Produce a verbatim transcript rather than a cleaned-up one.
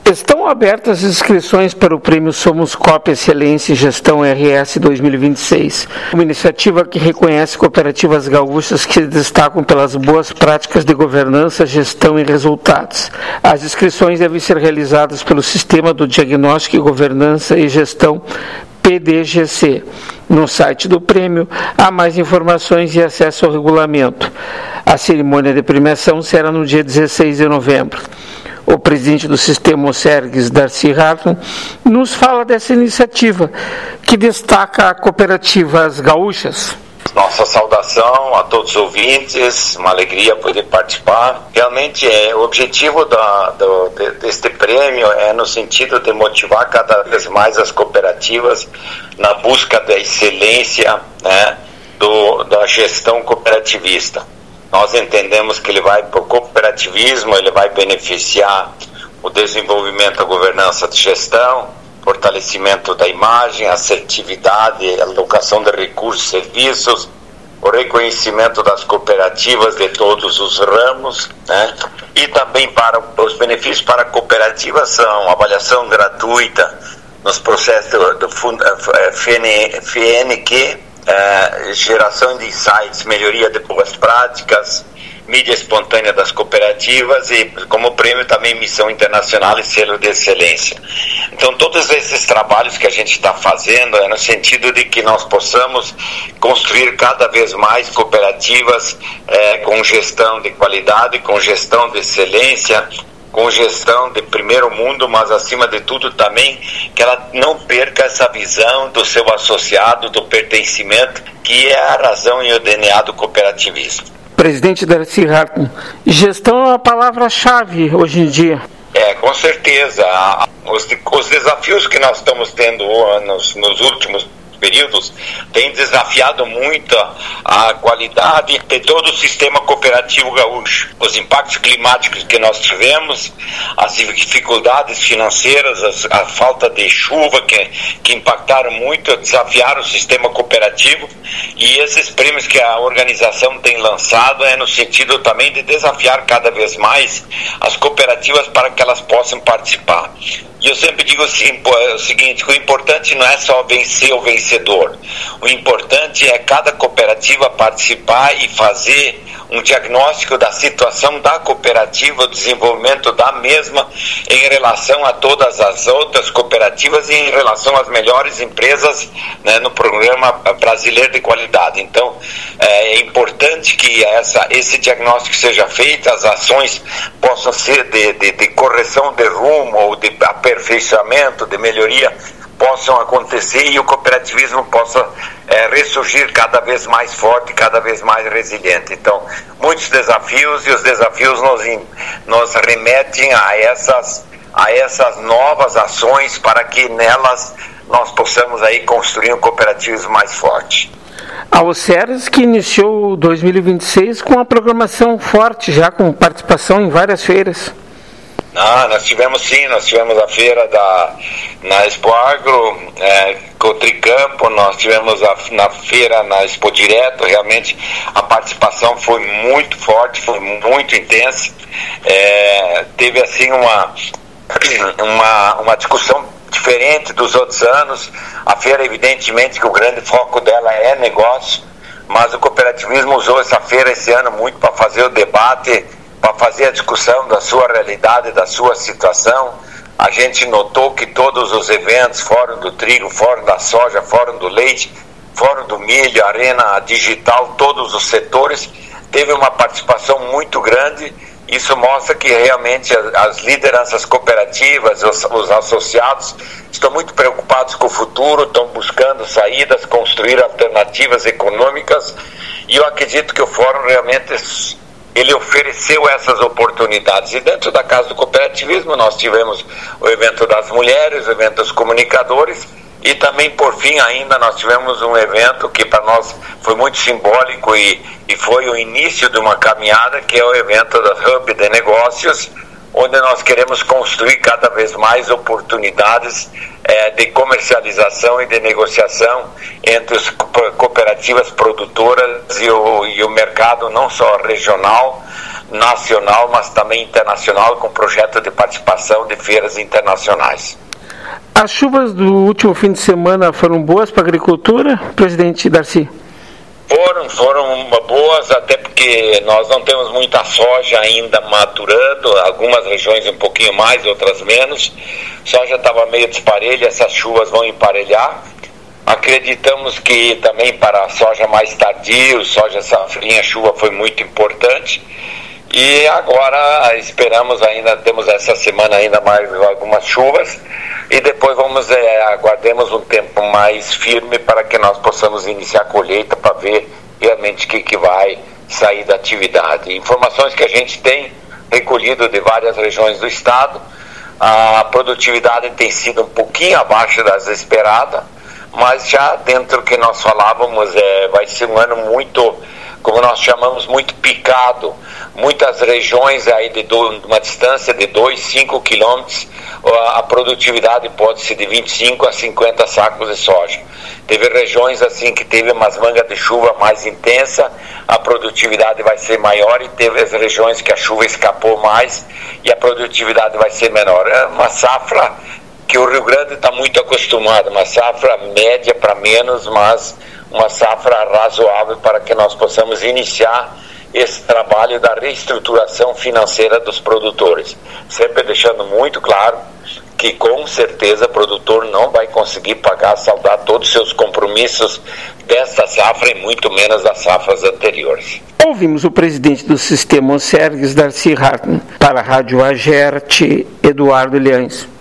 Estão abertas as inscrições para o Prêmio Somos Coop Excelência em Gestão R S dois mil e vinte e seis, uma iniciativa que reconhece cooperativas gaúchas que se destacam pelas boas práticas de governança, gestão e resultados. As inscrições devem ser realizadas pelo Sistema do Diagnóstico e Governança e Gestão P D G C. No site do prêmio há mais informações e acesso ao regulamento. A cerimônia de premiação será no dia dezesseis de novembro. O presidente do Sistema Osergues, Darcy Hartmann, nos fala dessa iniciativa, que destaca cooperativas gaúchas. Nossa saudação a todos os ouvintes, uma alegria poder participar. Realmente, é, o objetivo da, do, de, deste prêmio é no sentido de motivar cada vez mais as cooperativas na busca da excelência, né, do, da gestão cooperativista. Nós entendemos que ele vai, para o cooperativismo, ele vai beneficiar o desenvolvimento da governança de gestão, fortalecimento da imagem, assertividade, alocação de recursos e serviços, o reconhecimento das cooperativas de todos os ramos, né? E também para os benefícios para a cooperativa são avaliação gratuita nos processos do, do F N Q, É, geração de insights, melhoria de boas práticas, mídia espontânea das cooperativas e, como prêmio, também missão internacional e selo de excelência. Então, todos esses trabalhos que a gente está fazendo é no sentido de que nós possamos construir cada vez mais cooperativas é, com gestão de qualidade, com gestão de excelência, com gestão de primeiro mundo, mas acima de tudo também que ela não perca essa visão do seu associado, do pertencimento, que é a razão e o D N A do cooperativismo. Presidente Darcy Hartmann, gestão é uma palavra-chave hoje em dia. É, com certeza. Os, os desafios que nós estamos tendo nos, nos últimos períodos tem desafiado muito a qualidade de todo o sistema cooperativo gaúcho. Os impactos climáticos que nós tivemos, as dificuldades financeiras, a, a falta de chuva que, que impactaram muito, desafiaram o sistema cooperativo, e esses prêmios que a organização tem lançado é no sentido também de desafiar cada vez mais as cooperativas para que elas possam participar. E eu sempre digo o seguinte, que o importante não é só vencer o vencedor. O importante é cada cooperativa participar e fazer um diagnóstico da situação da cooperativa, o desenvolvimento da mesma em relação a todas as outras cooperativas e em relação às melhores empresas, né, no Programa Brasileiro de Qualidade. Então, é importante que essa, esse diagnóstico seja feito, as ações possam ser de, de, de correção de rumo ou de aperfeiçoamento, de melhoria, possam acontecer e o cooperativismo possa é, ressurgir cada vez mais forte, cada vez mais resiliente. Então, muitos desafios, e os desafios nos, nos remetem a essas, a essas novas ações para que nelas nós possamos aí construir um cooperativismo mais forte. A Osergues, que iniciou dois mil e vinte e seis com uma programação forte, já com participação em várias feiras. Ah, nós tivemos sim, nós tivemos a feira da, na Expo Agro, é, com o Tricampo, nós tivemos a, na feira na Expo Direto, realmente a participação foi muito forte, foi muito intensa, é, teve assim uma, uma, uma discussão diferente dos outros anos. A feira, evidentemente que o grande foco dela é negócio, mas o cooperativismo usou essa feira esse ano muito para fazer o debate, para fazer a discussão da sua realidade, da sua situação. A gente notou que todos os eventos, Fórum do Trigo, Fórum da Soja, Fórum do Leite, Fórum do Milho, Arena Digital, todos os setores, teve uma participação muito grande. Isso mostra que realmente as lideranças cooperativas, os, os associados, estão muito preocupados com o futuro, estão buscando saídas, construir alternativas econômicas, e eu acredito que o Fórum realmente ele ofereceu essas oportunidades. E dentro da Casa do Cooperativismo nós tivemos o evento das mulheres, o evento dos comunicadores, e também, por fim, ainda nós tivemos um evento que para nós foi muito simbólico e, e foi o início de uma caminhada, que é o evento da Hub de Negócios, onde nós queremos construir cada vez mais oportunidades é, de comercialização e de negociação entre as cooperativas produtoras e o, e o mercado não só regional, nacional, mas também internacional, com projeto de participação de feiras internacionais. As chuvas do último fim de semana foram boas para a agricultura, presidente Darcy? Foram, foram boas, até porque nós não temos muita soja ainda maturando, algumas regiões um pouquinho mais, outras menos. Soja estava meio desparelha, essas chuvas vão emparelhar. Acreditamos que também para a soja mais tardio, soja safrinha, a chuva foi muito importante. E agora esperamos ainda, temos essa semana ainda mais algumas chuvas e depois vamos, é, aguardemos um tempo mais firme para que nós possamos iniciar a colheita para ver realmente o que, que vai sair da atividade. Informações que a gente tem recolhido de várias regiões do estado, a produtividade tem sido um pouquinho abaixo das esperadas, mas já dentro do que nós falávamos, é, vai ser um ano muito, como nós chamamos, muito picado. Muitas regiões aí de, do, de uma distância de dois, cinco quilômetros, a produtividade pode ser de vinte e cinco a cinquenta sacos de soja. Teve regiões assim que teve umas mangas de chuva mais intensa, a produtividade vai ser maior, e teve as regiões que a chuva escapou mais e a produtividade vai ser menor. É uma safra que o Rio Grande está muito acostumado, uma safra média para menos, mas uma safra razoável para que nós possamos iniciar esse trabalho da reestruturação financeira dos produtores. Sempre deixando muito claro que com certeza o produtor não vai conseguir pagar, saldar todos os seus compromissos desta safra e muito menos das safras anteriores. Ouvimos o presidente do Sistema Onsergues, Darcy Hartmann, para a Rádio Agerte, Eduardo Liães.